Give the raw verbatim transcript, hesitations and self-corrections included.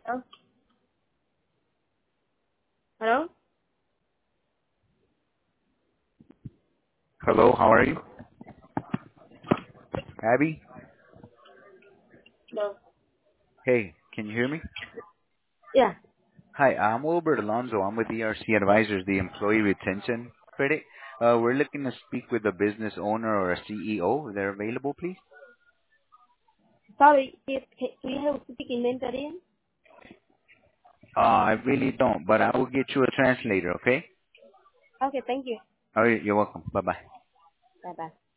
Oh, hello? Hello, how are you? Abby? No. Hey, can you hear me? Yeah. Hi, I'm Wilbert Alonso. I'm with E R C Advisors, the Employee Retention Credit. Uh, we're looking to speak with a business owner or a C E O. If they're available, please. Sorry, if, can, do you have speaking Mandarin? Uh, I really don't, but I will get you a translator, okay? Okay, thank you. All right, you're welcome. Bye-bye. Bye bye.